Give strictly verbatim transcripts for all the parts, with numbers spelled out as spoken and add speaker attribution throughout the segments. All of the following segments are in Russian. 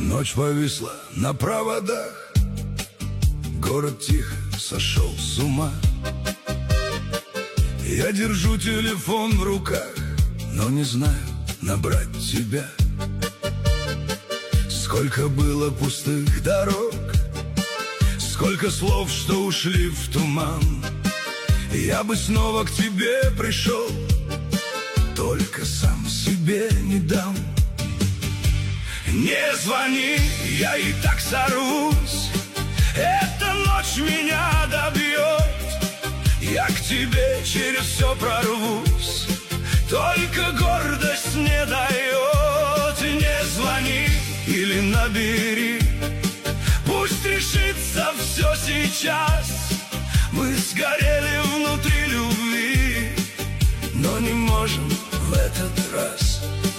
Speaker 1: Ночь повисла на проводах, город тихо сошел с ума. Я держу телефон в руках, но не знаю набрать тебя. Сколько было пустых дорог, сколько слов, что ушли в туман. Я бы снова к тебе пришел, только сам себе не дам. Не звони, я и так сорвусь, эта ночь меня добьет. Я к тебе через все прорвусь, только гордость не дает. Не звони или набери, пусть решится все сейчас. Мы сгорели внутри любви, но не можем в этот раз.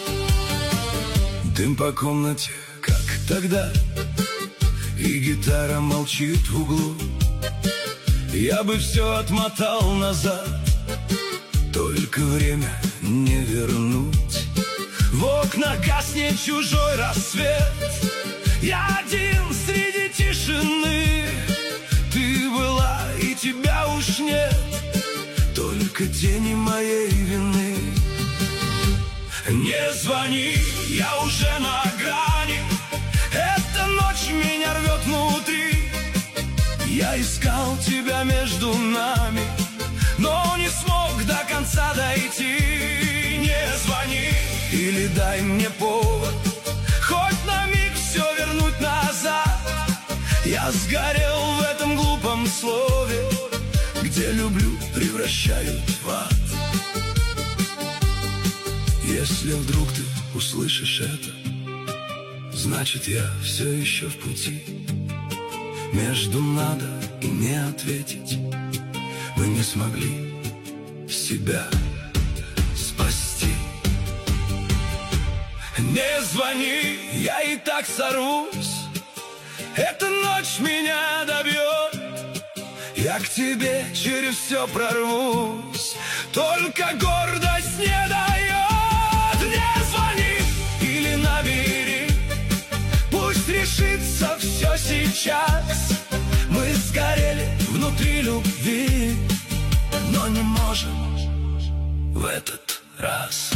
Speaker 1: Дым по комнате, как тогда, и гитара молчит в углу. Я бы все отмотал назад, только время не вернуть. В окна гаснет чужой рассвет, я один среди тишины. Ты была, и тебя уж нет, только тени моей вины. Не звони, я уже на грани, эта ночь меня рвет внутри. Я искал тебя между нами, но не смог до конца дойти. Не звони или дай мне повод, хоть на миг все вернуть назад. Я сгорел в этом глупом слове, где люблю превращают в ад. Если вдруг ты услышишь это, значит я все еще в пути. Между надо и не ответить, мы не смогли себя спасти. Не звони, я и так сорвусь, эта ночь меня добьет. Я к тебе через все прорвусь, только гордость не дает. Не звони или набери, пусть решится все сейчас. Мы сгорели внутри любви, но не можем в этот раз.